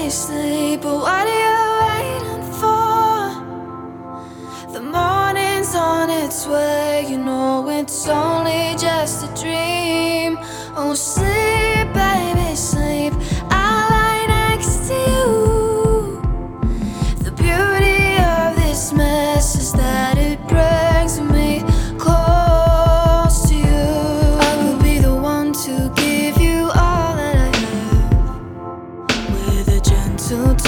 baby, sleep. But what are you waiting for? The morning's on its way. You know it's only just a dream. Oh, sleep, baby, sleep. I'll lie next to you. The beauty of this mess is that it brings me close to you. I could be the one to give you all that I have, with a gentle touch.